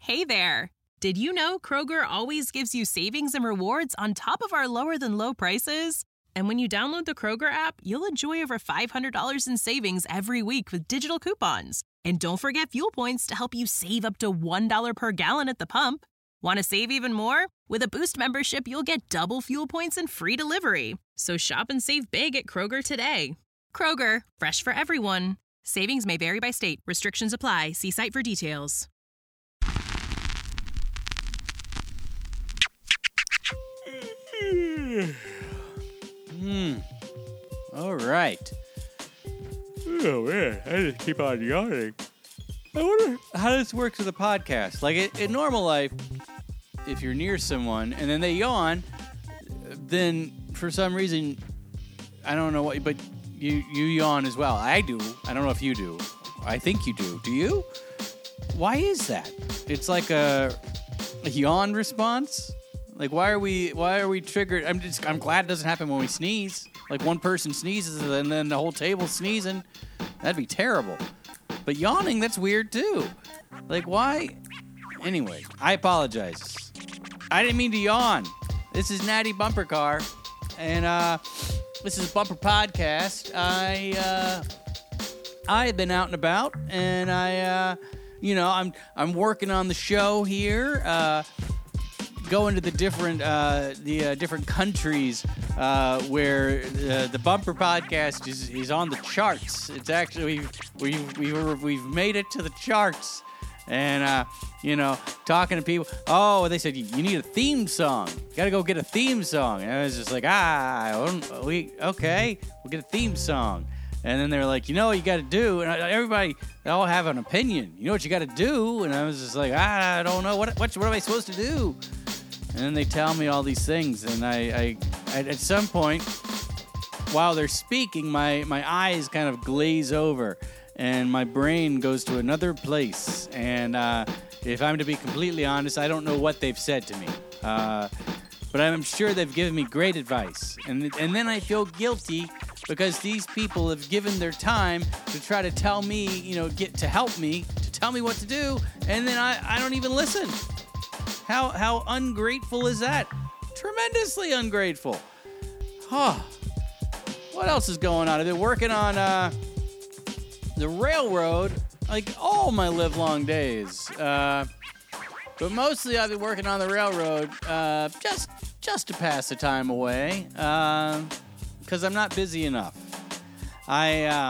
Hey there! Did you know Kroger always gives you savings and rewards on top of our lower-than-low prices? And when you download the Kroger app, you'll enjoy over $500 in savings every week with digital coupons. And don't forget fuel points to help you save up to $1 per gallon at the pump. Want to save even more? With a Boost membership, you'll get double fuel points and free delivery. So shop and save big at Kroger today. Kroger, fresh for everyone. Savings may vary by state. Restrictions apply. See site for details. All right. Oh, man. I just keep on yawning. I wonder how this works with a podcast. Like, in normal life, if you're near someone and then they yawn, then for some reason, I don't know what, but you yawn as well. I do. I don't know if you do. I think you do. Do you? Why is that? It's like a yawn response? Like, why are we triggered? I'm glad it doesn't happen when we sneeze. Like, one person sneezes and then the whole table's sneezing. That'd be terrible. But yawning, that's weird too. Like, why? Anyway, I apologize. I didn't mean to yawn. This is Natty Bumper Car, and this is Bumper Podcast. I've been out and about, and I'm working on the show here. Going to the different countries where the Bumper Podcast is on the charts. It's actually we've made it to the charts, and talking to people. Oh, they said you need a theme song. You gotta go get a theme song. And I was just like, okay, we'll get a theme song. And then they were like, you know what you got to do? And they all have an opinion. You know what you got to do? And I was just like, I don't know. What am I supposed to do? And then they tell me all these things. And I at some point, while they're speaking, my eyes kind of glaze over. And my brain goes to another place. And if I'm to be completely honest, I don't know what they've said to me. But I'm sure they've given me great advice. And then I feel guilty because these people have given their time to try to tell me, to help me, to tell me what to do, and then I don't even listen. How ungrateful is that? Tremendously ungrateful. What else is going on? I've been working on the railroad like all my livelong days. But mostly I've been working on the railroad just to pass the time away. Because I'm not busy enough. I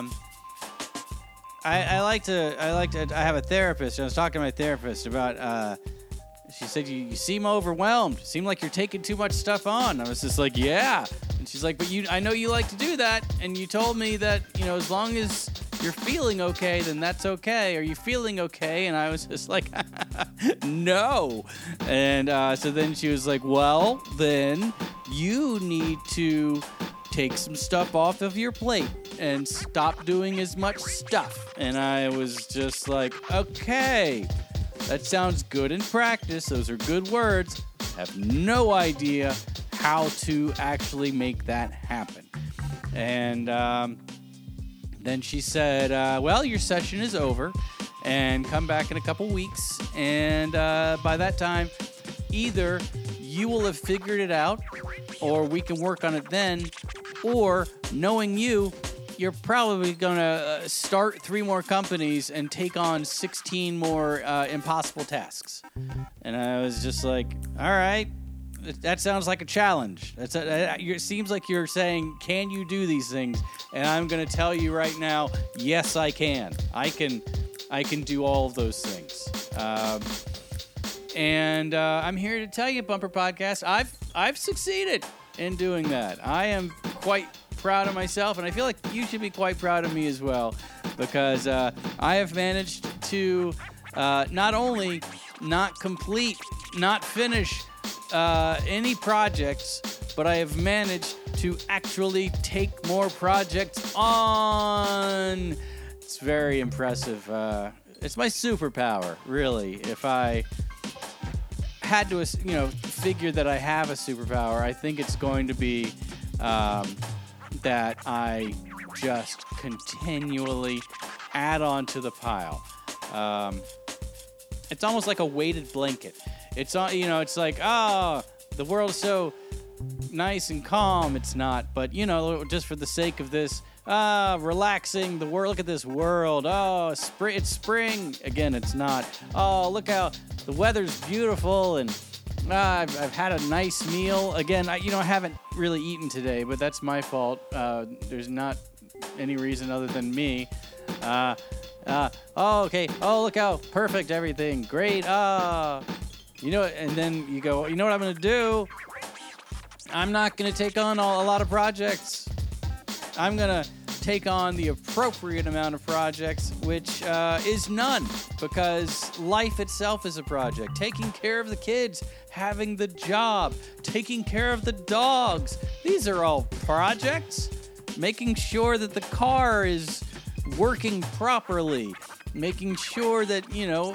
have a therapist. I was talking to my therapist about. She said you seem overwhelmed. Seem like you're taking too much stuff on. I was just like, yeah. And she's like, but I know you like to do that, and you told me that as long as you're feeling okay, then that's okay. Are you feeling okay? And I was just like, no. And so then she was like, well, then you need to take some stuff off of your plate and stop doing as much stuff. And I was just like, okay, that sounds good in practice. Those are good words. I have no idea how to actually make that happen. And then she said, well, your session is over and come back in a couple weeks. And by that time, either you will have figured it out or we can work on it then. Or, knowing you're probably going to start 3 more companies and take on 16 more impossible tasks. And I was just like, all right, that sounds like a challenge. It seems like you're saying, can you do these things? And I'm going to tell you right now, yes, I can. I can do all of those things. And I'm here to tell you, Bumper Podcast, I've succeeded in doing that. I am quite proud of myself, and I feel like you should be quite proud of me as well, because I have managed to not only not complete, not finish any projects, but I have managed to actually take more projects on. It's very impressive. It's my superpower, really. If I had to, figure that I have a superpower, I think it's going to be that I just continually add on to the pile. it's almost like a weighted blanket. It's it's like, the world's so nice and calm. It's not, but just for the sake of this, relaxing the world. Look at this world. Oh, it's spring again. It's not. Oh, look how the weather's beautiful, and I've had a nice meal again. I haven't really eaten today, but that's my fault. There's not any reason other than me. Okay. Oh, look how perfect everything. Great. And then you go, you know what I'm going to do? I'm not going to take on a lot of projects. I'm going to take on the appropriate amount of projects, which is none, because life itself is a project. Taking care of the kids, having the job, taking care of the dogs. These are all projects. Making sure that the car is working properly. Making sure that,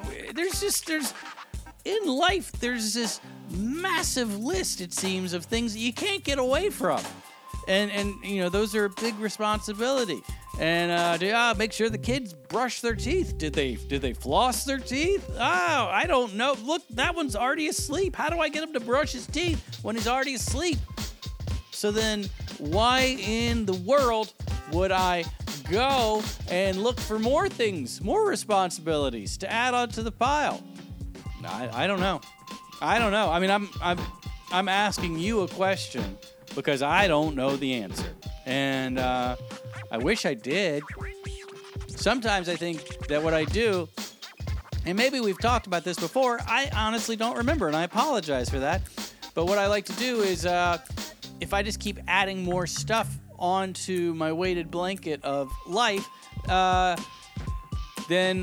in life, there's this massive list, it seems, of things that you can't get away from. And those are a big responsibility. And make sure the kids brush their teeth. Did they floss their teeth? Oh, I don't know. Look, that one's already asleep. How do I get him to brush his teeth when he's already asleep? So then why in the world would I go and look for more things, more responsibilities to add onto the pile? I don't know. I mean, I'm asking you a question because I don't know the answer. And I wish I did. Sometimes I think that what I do, and maybe we've talked about this before, I honestly don't remember, and I apologize for that. But what I like to do is, if I just keep adding more stuff onto my weighted blanket of life, then,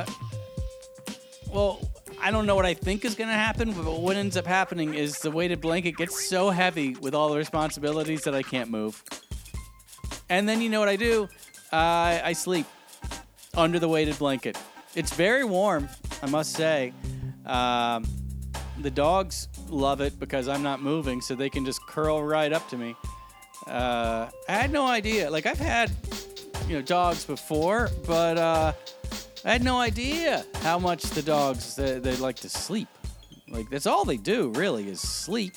I don't know what I think is going to happen, but what ends up happening is the weighted blanket gets so heavy with all the responsibilities that I can't move. And then you know what I do? I sleep under the weighted blanket. It's very warm, I must say. The dogs love it because I'm not moving, so they can just curl right up to me. I had no idea. Like, I've had, dogs before, but I had no idea how much the dogs, they like to sleep. Like, that's all they do, really, is sleep.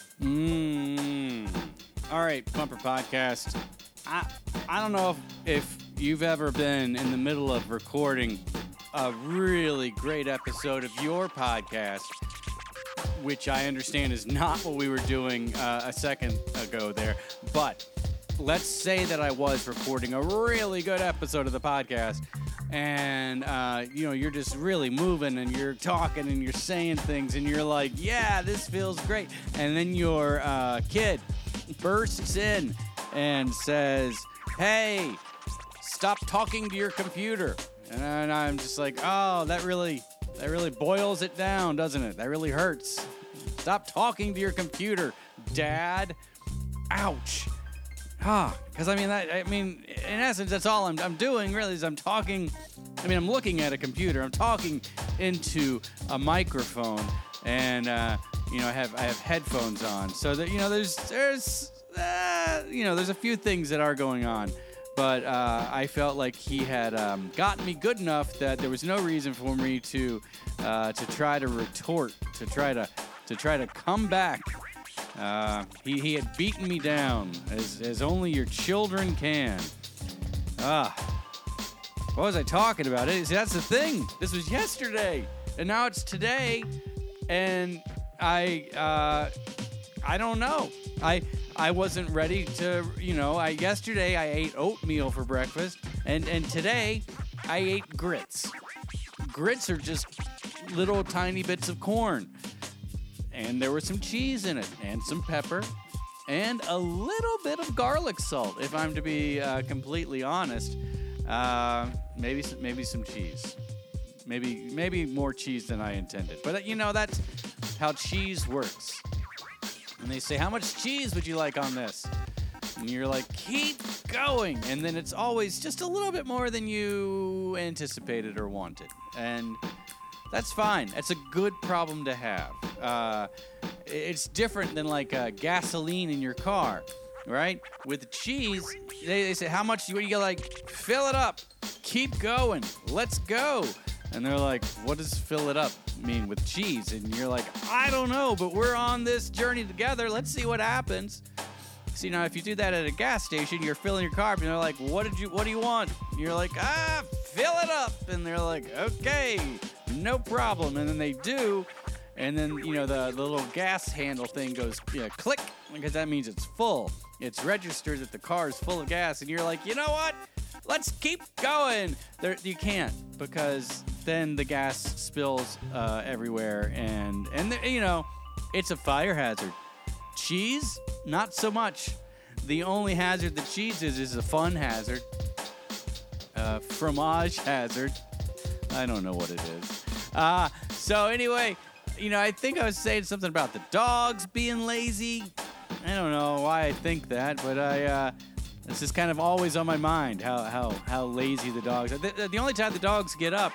All right, Bumper Podcast. I don't know if you've ever been in the middle of recording a really great episode of your podcast, which I understand is not what we were doing a second ago there. But let's say that I was recording a really good episode of the podcast, and you're just really moving, and you're talking, and you're saying things, and you're like, yeah, this feels great. And then your kid bursts in and says, hey, stop talking to your computer. And I'm just like, oh, that really boils it down, doesn't it? That really hurts. Stop talking to your computer, Dad. Ouch. Because in essence, that's all I'm doing really is I'm talking. I'm looking at a computer. I'm talking into a microphone, and I have headphones on, so that there's a few things that are going on. But I felt like he had gotten me good enough that there was no reason for me to try to retort, to try to come back. He had beaten me down as only your children can. What was I talking about? See, that's the thing. This was yesterday, and now it's today, and I don't know. I wasn't ready to, yesterday I ate oatmeal for breakfast, and today I ate grits. Grits are just little tiny bits of corn, and there was some cheese in it, and some pepper, and a little bit of garlic salt, if I'm to be completely honest. Maybe some cheese. Maybe more cheese than I intended. But, that's how cheese works. And they say, how much cheese would you like on this? And you're like, keep going. And then it's always just a little bit more than you anticipated or wanted. And that's fine. It's a good problem to have. It's different than like gasoline in your car, right? With cheese, they say, how much? You like, fill it up. Keep going. Let's go. And they're like, what does fill it up mean with cheese? And you're like, I don't know, but we're on this journey together. Let's see what happens. See, now if you do that at a gas station, you're filling your car up, and they're like, what do you want? And you're like, fill it up. And they're like, okay, no problem. And then they do. And then, the little gas handle thing goes click, because that means it's full. It's registered that the car is full of gas. And you're like, you know what? Let's keep going. You can't, because then the gas spills everywhere. And it's a fire hazard. Cheese, not so much. The only hazard that cheese is a fun hazard. Fromage hazard. I don't know what it is. So anyway, I think I was saying something about the dogs being lazy. I don't know why I think that, but this is kind of always on my mind, how lazy the dogs are. The only time the dogs get up,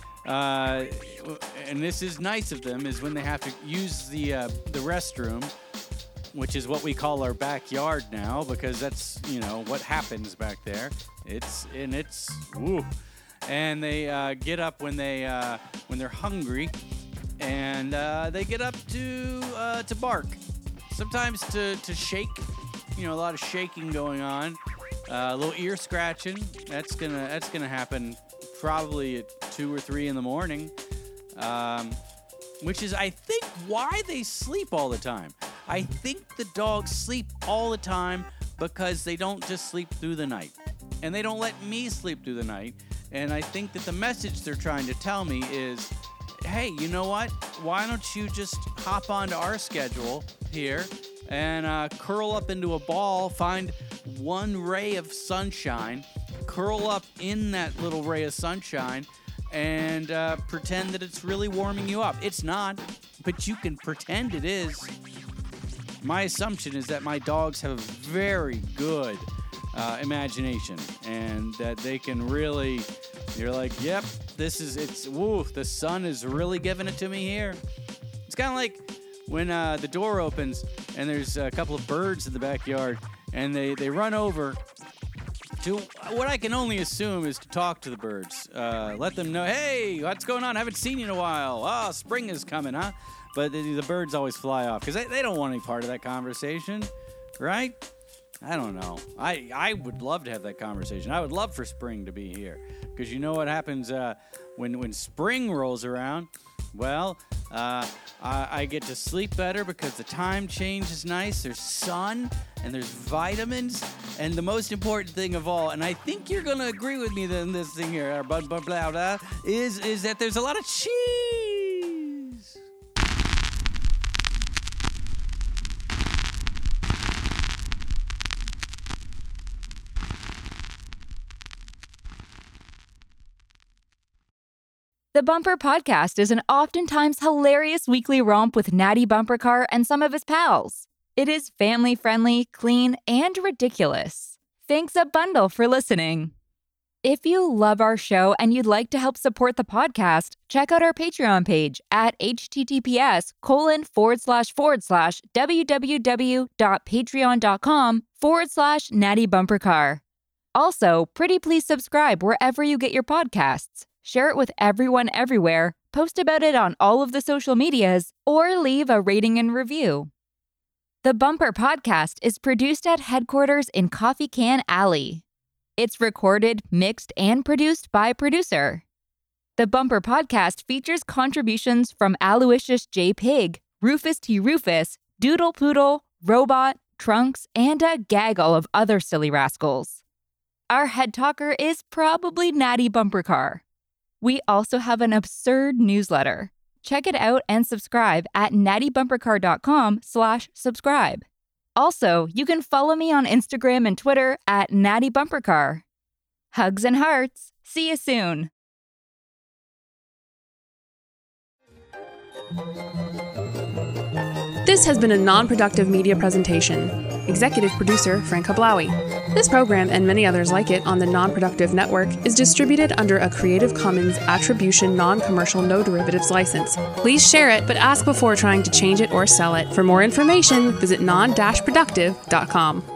and this is nice of them, is when they have to use the restroom, which is what we call our backyard now, because that's, what happens back there. It's woo. And they get up when they're hungry, and they get up to bark. Sometimes to shake, a lot of shaking going on, a little ear scratching. That's gonna happen probably at 2 or 3 in the morning, which is, I think, why they sleep all the time. I think the dogs sleep all the time because they don't just sleep through the night, and they don't let me sleep through the night. And I think that the message they're trying to tell me is, hey, you know what? Why don't you just hop onto our schedule here and curl up into a ball, find one ray of sunshine, curl up in that little ray of sunshine, and pretend that it's really warming you up. It's not, but you can pretend it is. My assumption is that my dogs have a very good imagination, and that they can really, you're like, yep, the sun is really giving it to me here. It's kind of like when the door opens and there's a couple of birds in the backyard, and they run over to what I can only assume is to talk to the birds. Let them know, hey, what's going on? I haven't seen you in a while. Oh, spring is coming, huh? But the birds always fly off because they don't want any part of that conversation, right? I don't know. I would love to have that conversation. I would love for spring to be here, because you know what happens when spring rolls around? Well, I get to sleep better because the time change is nice. There's sun and there's vitamins, and the most important thing of all, and I think you're going to agree with me in this thing here, is that there's a lot of cheese. The Bumper Podcast is an oftentimes hilarious weekly romp with Natty Bumper Car and some of his pals. It is family-friendly, clean, and ridiculous. Thanks a bundle for listening. If you love our show and you'd like to help support the podcast, check out our Patreon page at https://www.patreon.com/Natty Bumper Car. Also, pretty please subscribe wherever you get your podcasts. Share it with everyone everywhere, post about it on all of the social medias, or leave a rating and review. The Bumper Podcast is produced at headquarters in Coffee Can Alley. It's recorded, mixed, and produced by producer. The Bumper Podcast features contributions from Aloysius J. Pig, Rufus T. Rufus, Doodle Poodle, Robot, Trunks, and a gaggle of other silly rascals. Our head talker is probably Natty Bumper Car. We also have an absurd newsletter. Check it out and subscribe at nattybumpercar.com/subscribe. Also, you can follow me on Instagram and Twitter at Natty Bumper Car. Hugs and hearts. See you soon. This has been a non-productive media presentation. Executive producer Frank Hablawi. This program and many others like it on the Non-Productive Network is distributed under a Creative Commons Attribution Non-Commercial No Derivatives license. Please share it, but ask before trying to change it or sell it. For more information, visit non-productive.com.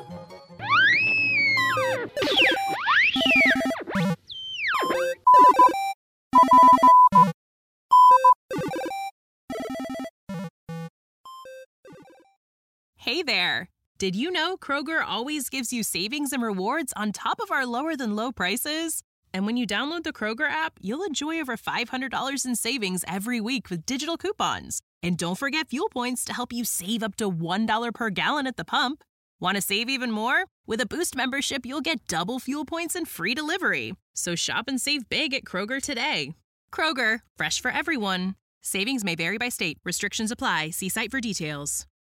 Hey there! Did you know Kroger always gives you savings and rewards on top of our lower than low prices? And when you download the Kroger app, you'll enjoy over $500 in savings every week with digital coupons. And don't forget fuel points to help you save up to $1 per gallon at the pump. Want to save even more? With a Boost membership, you'll get double fuel points and free delivery. So shop and save big at Kroger today. Kroger, fresh for everyone. Savings may vary by state. Restrictions apply. See site for details.